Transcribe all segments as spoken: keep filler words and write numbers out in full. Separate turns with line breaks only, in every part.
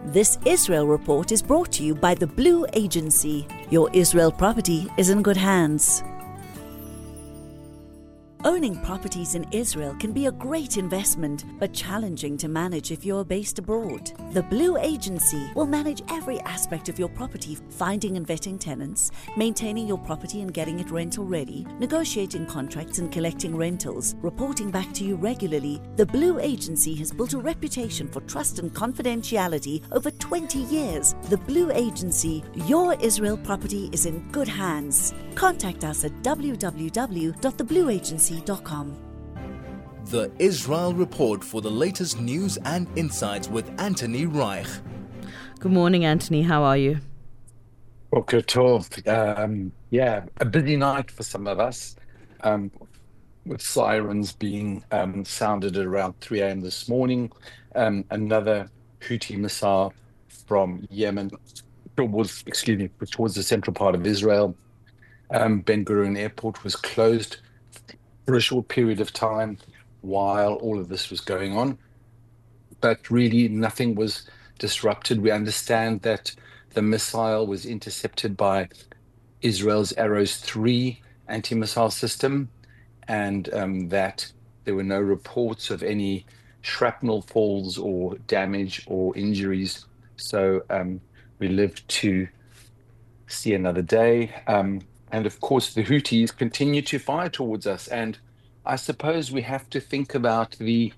This Israel report is brought to you by the Blue Agency. Your Israel property is in good hands. Owning properties in Israel can be a great investment, but challenging to manage if you're based abroad. The Blue Agency will manage every aspect of your property, finding and vetting tenants, maintaining your property and getting it rental ready, negotiating contracts and collecting rentals, reporting back to you regularly. The Blue Agency has built a reputation for trust and confidentiality over twenty years. The Blue Agency, your Israel property is in good hands. Contact us at w w w dot the blue agency dot com.
The Israel Report for the latest news and insights with Anthony Reich.
Good morning, Anthony. How are you?
Boker Tov. Um, yeah, a busy night for some of us, um, with sirens being um, sounded at around three a.m. this morning. Um, another Houthi missile from Yemen towards, excuse me, towards the central part of Israel. Um, Ben Gurion Airport was closed for a short period of time while all of this was going on. But really nothing was disrupted. We understand that the missile was intercepted by Israel's Arrows three anti-missile system, and um, that there were no reports of any shrapnel falls or damage or injuries. So um, we lived to see another day. Um, And of course, the Houthis continue to fire towards us. And I suppose we have to think about the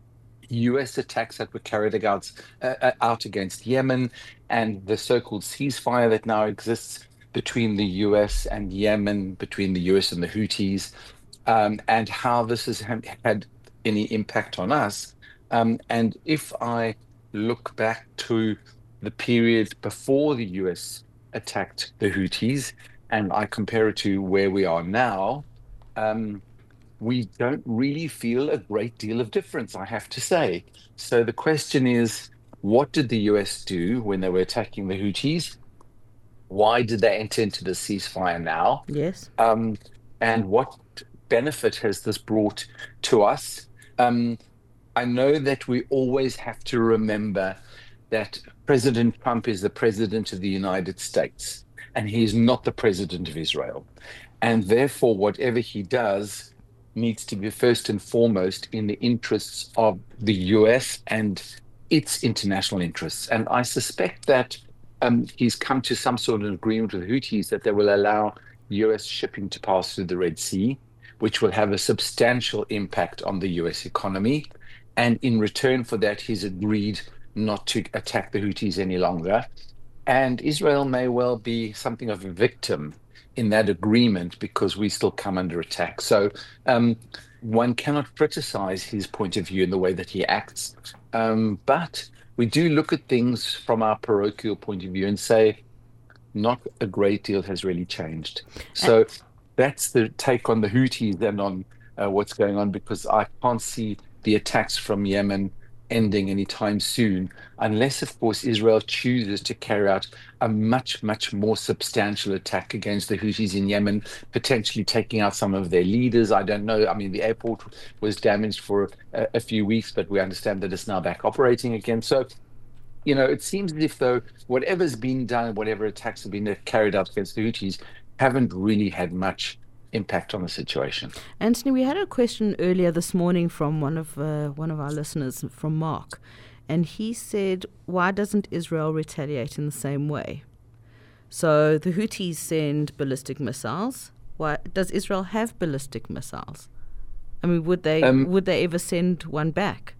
U S attacks that were carried out, uh, out against Yemen and the so-called ceasefire that now exists between the U S and Yemen, between the U S and the Houthis, um, and how this has had any impact on us. Um, and if I look back to the period before the U S attacked the Houthis, and I compare it to where we are now, um, we don't really feel a great deal of difference, I have to say. So the question is, what did the U S do when they were attacking the Houthis? Why did they enter into the ceasefire now?
Yes.
Um, and what benefit has this brought to us? Um, I know that we always have to remember that President Trump is the president of the United States, and he is not the president of Israel. And therefore, whatever he does needs to be first and foremost in the interests of the U S and its international interests. And I suspect that um, he's come to some sort of agreement with the Houthis that they will allow U S shipping to pass through the Red Sea, which will have a substantial impact on the U S economy. And in return for that, he's agreed not to attack the Houthis any longer. And Israel may well be something of a victim in that agreement because we still come under attack. So um, one cannot criticize his point of view in the way that he acts. Um, but we do look at things from our parochial point of view and say, not a great deal has really changed. So that's the take on the Houthis and on uh, what's going on, because I can't see the attacks from Yemen ending anytime soon, unless, of course, Israel chooses to carry out a much, much more substantial attack against the Houthis in Yemen, potentially taking out some of their leaders. I don't know. I mean, the airport was damaged for a, a few weeks, but we understand that it's now back operating again. So, you know, it seems as if, though, whatever's been done, whatever attacks have been carried out against the Houthis, haven't really had much impact on the situation.
Anthony, we had a question earlier this morning from one of uh, one of our listeners, from Mark, and he said, why doesn't Israel retaliate in the same way? So the Houthis send ballistic missiles. Why does Israel have ballistic missiles? I mean, would they um, would they ever send one back?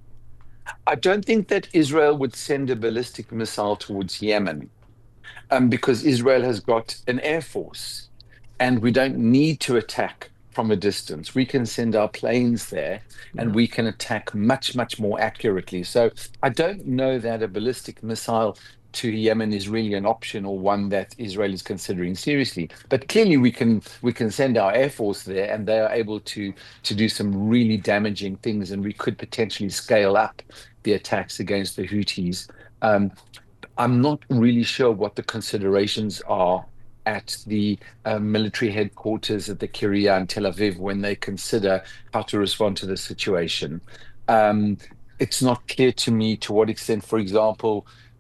I don't think that Israel would send a ballistic missile towards Yemen, um, because Israel has got an air force. And we don't need to attack from a distance. We can send our planes there and yeah. we can attack much, much more accurately. So I don't know that a ballistic missile to Yemen is really an option or one that Israel is considering seriously. But clearly we can we can send our air force there and they are able to, to do some really damaging things, and we could potentially scale up the attacks against the Houthis. Um, I'm not really sure what the considerations are at the uh, military headquarters at the Kiryat in Tel Aviv when they consider how to respond to the situation. Um, it's not clear to me to what extent, for example,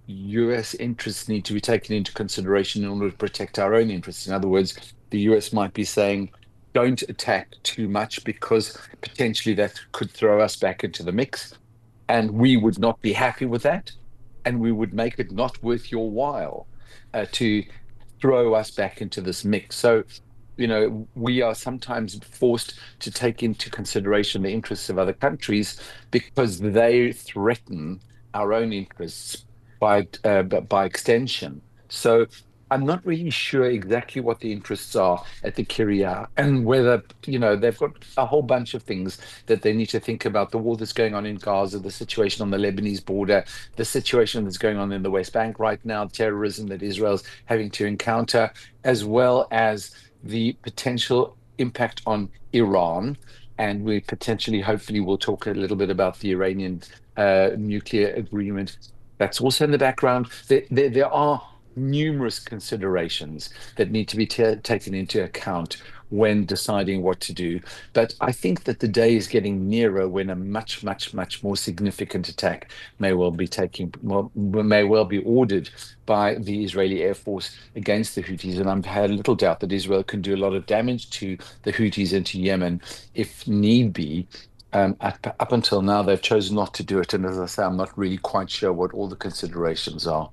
U S interests need to be taken into consideration in order to protect our own interests. In other words, the U S might be saying, don't attack too much because potentially that could throw us back into the mix. And we would not be happy with that. And we would make it not worth your while uh, to throw us back into this mix. So, you know, we are sometimes forced to take into consideration the interests of other countries because they threaten our own interests by uh, by extension. So I'm not really sure exactly what the interests are at the Kiryat and whether, you know, they've got a whole bunch of things that they need to think about. The war that's going on in Gaza, the situation on the Lebanese border, the situation that's going on in the West Bank right now, terrorism that Israel's having to encounter, as well as the potential impact on Iran. And we potentially, hopefully, will talk a little bit about the Iranian uh, nuclear agreement. That's also in the background. There, there, there are numerous considerations that need to be t- taken into account when deciding what to do. But I think that the day is getting nearer when a much, much, much more significant attack may well be taking, well, may well be ordered by the Israeli Air Force against the Houthis. And I've had little doubt that Israel can do a lot of damage to the Houthis and to Yemen if need be. Um, up, up until now, they've chosen not to do it. And as I say, I'm not really quite sure what all the considerations are.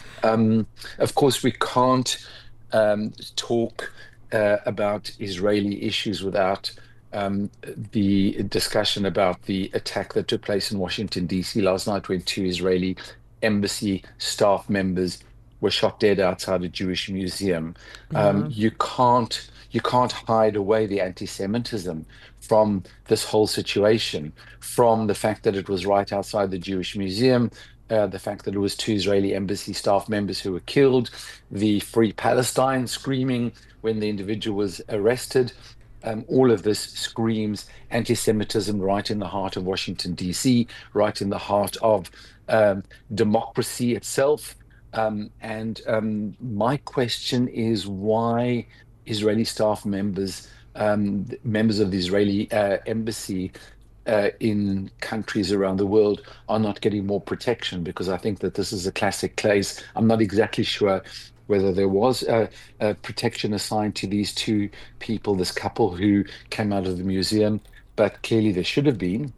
Um, of course, we can't um, talk uh, about Israeli issues without um, the discussion about the attack that took place in Washington, D C last night, when two Israeli embassy staff members were shot dead outside a Jewish museum. Um,
Yeah.
you can't you can't hide away the anti-Semitism from this whole situation, from the fact that it was right outside the Jewish museum, uh, the fact that it was two Israeli embassy staff members who were killed, the Free Palestine screaming when the individual was arrested. Um, all of this screams anti-Semitism right in the heart of Washington, D C, right in the heart of um, democracy itself. Um, and um, my question is why Israeli staff members, um, members of the Israeli uh, embassy uh, in countries around the world are not getting more protection, because I think that this is a classic case. I'm not exactly sure whether there was a, a protection assigned to these two people, this couple who came out of the museum, but clearly there should have been.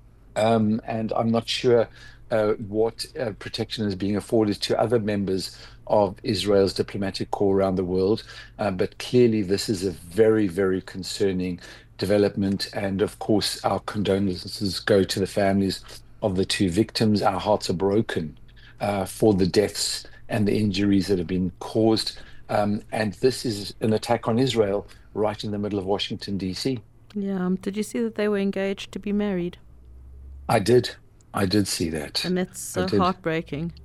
Um, and I'm not sure uh, what uh, protection is being afforded to other members of Israel's diplomatic corps around the world. Uh, but clearly this is a very, very concerning development. And of course, our condolences go to the families of the two victims. Our hearts are broken uh, for the deaths and the injuries that have been caused. Um, and this is an attack on Israel right in the middle of Washington, D C.
Yeah. Um, did you see that they were engaged to be married?
I did. I did see that.
And that's so
I did.
heartbreaking.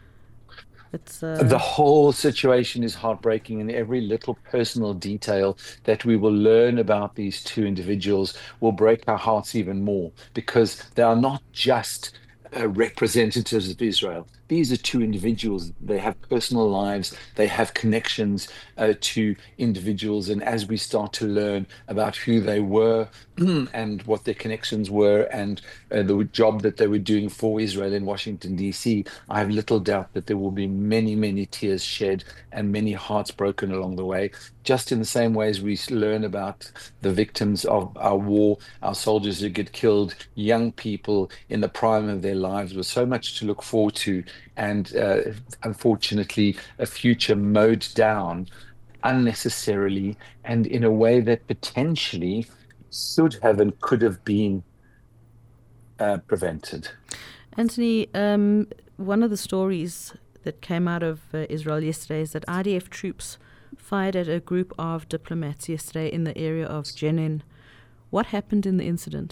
It's uh,
The whole situation is heartbreaking, and every little personal detail that we will learn about these two individuals will break our hearts even more, because they are not just uh, representatives of Israel. These are two individuals. They have personal lives. They have connections uh, to individuals. And as we start to learn about who they were and what their connections were and uh, the job that they were doing for Israel in Washington, D C, I have little doubt that there will be many, many tears shed and many hearts broken along the way. Just in the same way as we learn about the victims of our war, our soldiers who get killed, young people in the prime of their lives with so much to look forward to, and uh, unfortunately a future mowed down unnecessarily and in a way that potentially should have and could have been uh, prevented.
Anthony, um, one of the stories that came out of uh, Israel yesterday is that I D F troops fired at a group of diplomats yesterday in the area of Jenin. What happened in the incident?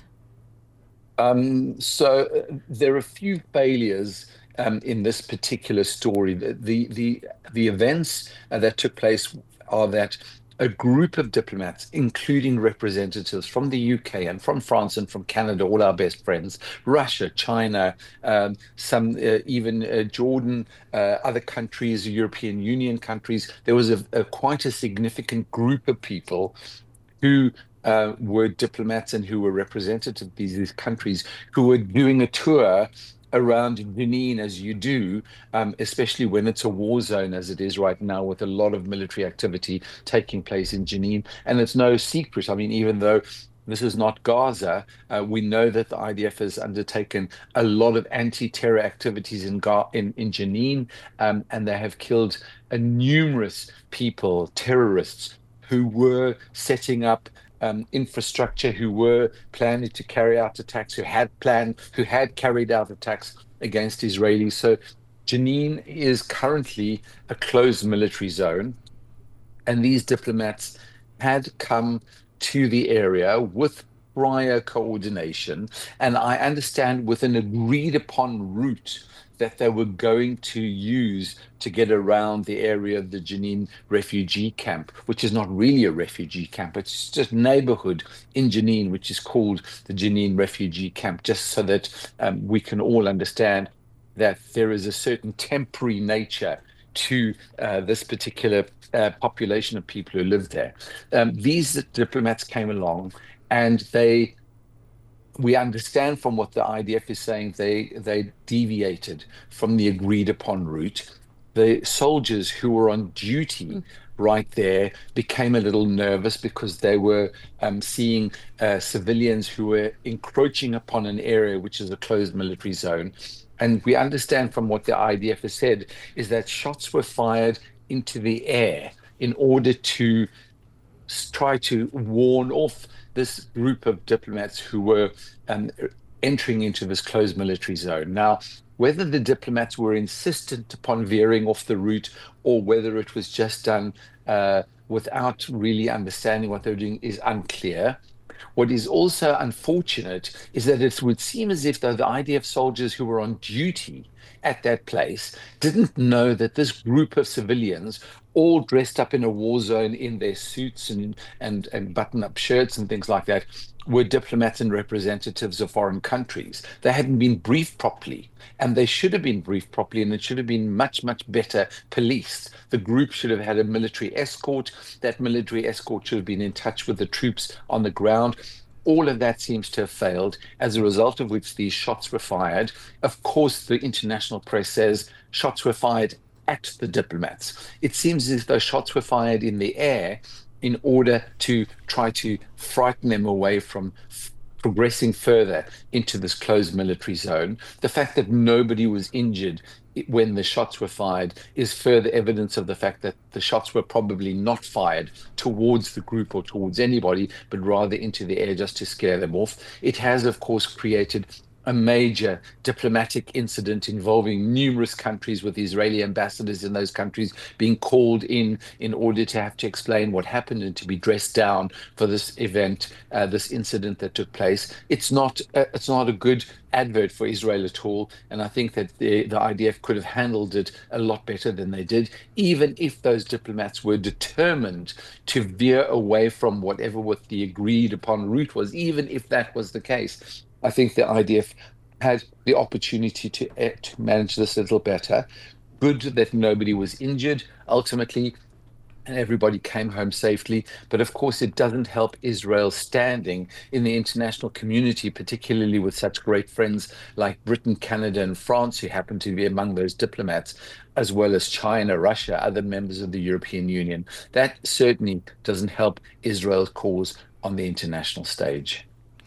Um, so uh, there are a few failures um, in this particular story. The the the, the events uh, that took place are that a group of diplomats, including representatives from the U K and from France and from Canada, all our best friends, Russia, China, um, some uh, even uh, Jordan, uh, other countries, European Union countries. There was a, a quite a significant group of people who uh, were diplomats and who were representatives of these, these countries, who were doing a tour around Jenin as you do, um, especially when it's a war zone as it is right now, with a lot of military activity taking place in Jenin. And it's no secret. I mean, even though this is not Gaza, uh, we know that the I D F has undertaken a lot of anti-terror activities in Ga- in, in Jenin, um, and they have killed uh, numerous people, terrorists, who were setting up um, infrastructure, who were planning to carry out attacks, who had planned, who had carried out attacks against Israelis. So Jenin is currently a closed military zone, and these diplomats had come to the area with prior coordination, and I understand with an agreed upon route that they were going to use to get around the area of the Jenin refugee camp, which is not really a refugee camp. It's just a neighborhood in Jenin, which is called the Jenin refugee camp, just so that um, we can all understand that there is a certain temporary nature to uh, this particular uh, population of people who live there. Um, these diplomats came along, and they, we understand from what the I D F is saying, they they deviated from the agreed upon route. The soldiers who were on duty mm. right there became a little nervous because they were um, seeing uh, civilians who were encroaching upon an area which is a closed military zone. And we understand from what the I D F has said is that shots were fired into the air in order to try to warn off this group of diplomats who were um, entering into this closed military zone. Now, whether the diplomats were insistent upon veering off the route or whether it was just done uh, without really understanding what they were doing is unclear. What is also unfortunate is that it would seem as if though the I D F soldiers who were on duty at that place didn't know that this group of civilians, all dressed up in a war zone in their suits and and, and button-up shirts and things like that, were diplomats and representatives of foreign countries. They hadn't been briefed properly, and they should have been briefed properly, and it should have been much, much better policed. The group should have had a military escort. That military escort should have been in touch with the troops on the ground. All of that seems to have failed, as a result of which these shots were fired. Of course, the international press says shots were fired at the diplomats. It seems as if those shots were fired in the air in order to try to frighten them away from f- progressing further into this closed military zone. The fact that nobody was injured when the shots were fired is further evidence of the fact that the shots were probably not fired towards the group or towards anybody, but rather into the air just to scare them off. It has, of course, created a major diplomatic incident involving numerous countries, with Israeli ambassadors in those countries being called in in order to have to explain what happened and to be dressed down for this event, uh, this incident that took place. It's not uh, it's not a good advert for Israel at all, and I think that the, the I D F could have handled it a lot better than they did, even if those diplomats were determined to veer away from whatever what the agreed upon route was. Even if that was the case, I think the I D F had the opportunity to, uh, to manage this a little better. Good that nobody was injured ultimately, and everybody came home safely. But of course, it doesn't help Israel's standing in the international community, particularly with such great friends like Britain, Canada, and France, who happen to be among those diplomats, as well as China, Russia, other members of the European Union. That certainly doesn't help Israel's cause on the international stage.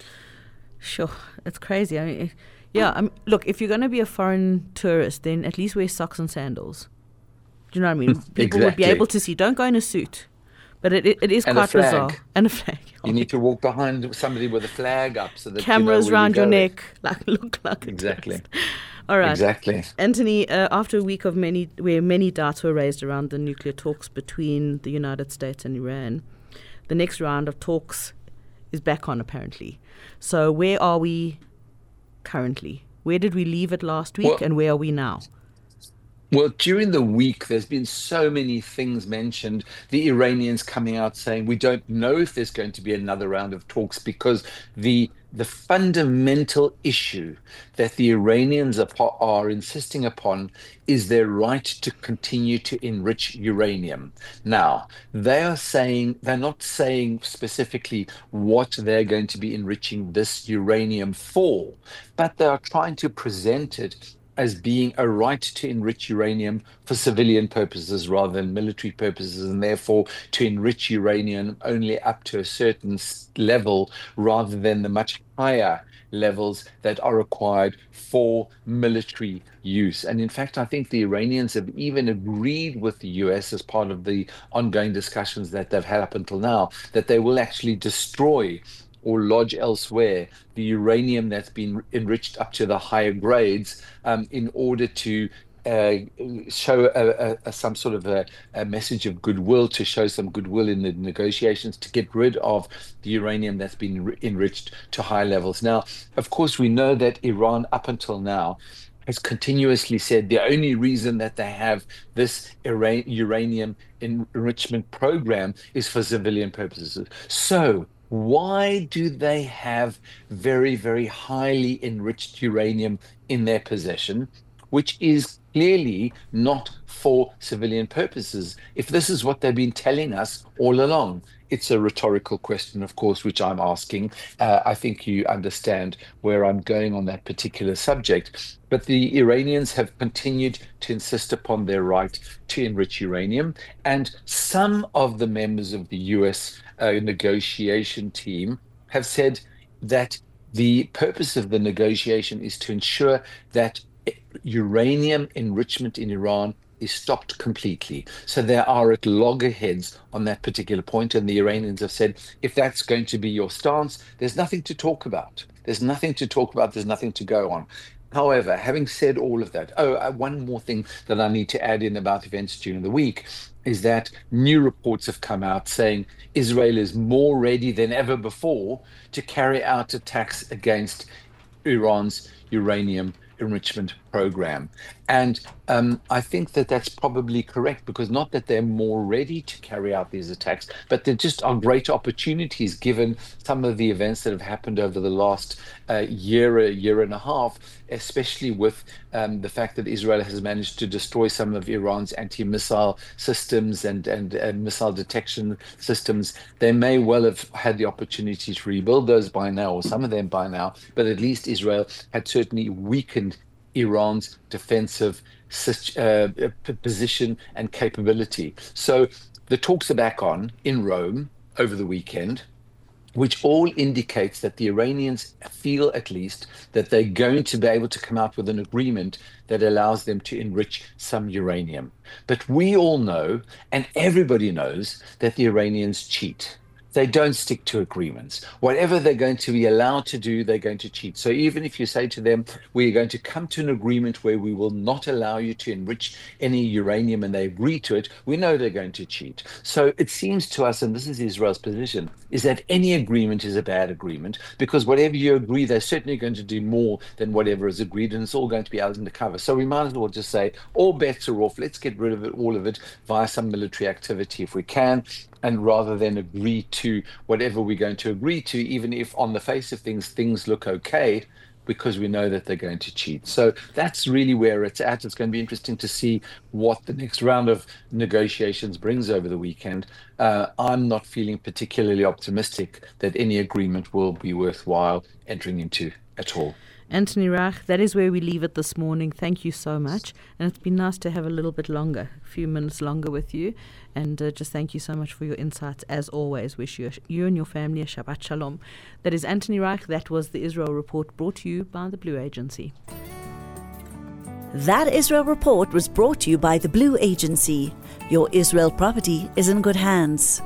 Sure, it's crazy. I mean, yeah. I mean, look, if you're going to be a foreign tourist, then at least wear socks and sandals. Do you know what I mean? People
Exactly.
would be able to see. Don't go in a suit, but it it, it is
And a
quite
flag.
bizarre. And a flag.
You need to walk behind somebody with a flag up so that
Cameras
you know where
round
you're
your
going.
neck, like look like a
Exactly.
tourist. All right,
Exactly.
Anthony. Uh, after a week of many, where many doubts were raised around the nuclear talks between the United States and Iran, the next round of talks is back on apparently. So where are we currently? Where did we leave it last week,
Well,
and where are we now?
Well, during the week, there's been so many things mentioned. The Iranians coming out saying, we don't know if there's going to be another round of talks because the the fundamental issue that the Iranians are, are insisting upon is their right to continue to enrich uranium. Now, they are saying, they're not saying specifically what they're going to be enriching this uranium for, but they are trying to present it as being a right to enrich uranium for civilian purposes rather than military purposes, and therefore to enrich uranium only up to a certain level rather than the much higher levels that are required for military use. And in fact, I think the Iranians have even agreed with the U S as part of the ongoing discussions that they've had up until now, that they will actually destroy or lodge elsewhere the uranium that's been enriched up to the higher grades um, in order to uh, show a, a, some sort of a, a message of goodwill, to show some goodwill in the negotiations to get rid of the uranium that's been enriched to high levels. Now, of course, we know that Iran up until now has continuously said the only reason that they have this uranium enrichment program is for civilian purposes. So why do they have very, very highly enriched uranium in their possession, which is clearly not for civilian purposes, if this is what they've been telling us all along? It's a rhetorical question, of course, which I'm asking. Uh, I think you understand where I'm going on that particular subject. But the Iranians have continued to insist upon their right to enrich uranium. And some of the members of the U S uh, negotiation team have said that the purpose of the negotiation is to ensure that uranium enrichment in Iran is stopped completely. So they are at loggerheads on that particular point, and the Iranians have said, if that's going to be your stance, there's nothing to talk about. There's nothing to talk about. There's nothing to go on. However, having said all of that, oh, uh, one more thing that I need to add in about events during the week is that new reports have come out saying Israel is more ready than ever before to carry out attacks against Iran's uranium enrichment program. And um, I think that that's probably correct, because not that they're more ready to carry out these attacks, but there just are great opportunities given some of the events that have happened over the last uh, year, a year and a half, especially with um, the fact that Israel has managed to destroy some of Iran's anti-missile systems and, and, and missile detection systems. They may well have had the opportunity to rebuild those by now, or some of them by now, but at least Israel had certainly weakened Iran's defensive uh, position and capability. So the talks are back on in Rome over the weekend, which all indicates that the Iranians feel at least that they're going to be able to come out with an agreement that allows them to enrich some uranium. But we all know, and everybody knows, that the Iranians cheat. They don't stick to agreements. Whatever they're going to be allowed to do, they're going to cheat. So even if you say to them, we're going to come to an agreement where we will not allow you to enrich any uranium, and they agree to it, we know they're going to cheat. So it seems to us, and this is Israel's position, is that any agreement is a bad agreement, because whatever you agree, they're certainly going to do more than whatever is agreed, and it's all going to be out undercover. So we might as well just say, all bets are off. Let's get rid of it, all of it, via some military activity if we can. And rather than agree to whatever we're going to agree to, even if on the face of things, things look okay, because we know that they're going to cheat. So that's really where it's at. It's going to be interesting to see what the next round of negotiations brings over the weekend. Uh, I'm not feeling particularly optimistic that any agreement will be worthwhile entering into at all.
Anthony Reich, that is where we leave it this morning. Thank you so much. And it's been nice to have a little bit longer, a few minutes longer with you. And uh, just thank you so much for your insights. As always, wish you, you and your family a Shabbat Shalom. That is Anthony Reich. That was the Israel Report, brought to you by the Blue Agency.
That Israel Report was brought to you by the Blue Agency. Your Israel property is in good hands.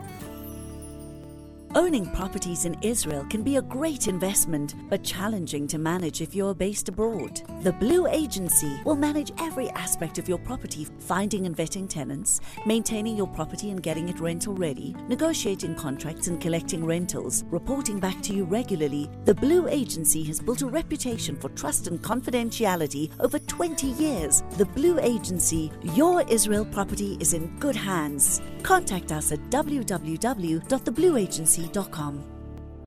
Owning properties in Israel can be a great investment, but challenging to manage if you're based abroad. The Blue Agency will manage every aspect of your property, finding and vetting tenants, maintaining your property and getting it rental ready, negotiating contracts and collecting rentals, reporting back to you regularly. The Blue Agency has built a reputation for trust and confidentiality over twenty years. The Blue Agency, your Israel property is in good hands. Contact us at w w w dot the blue agency dot com.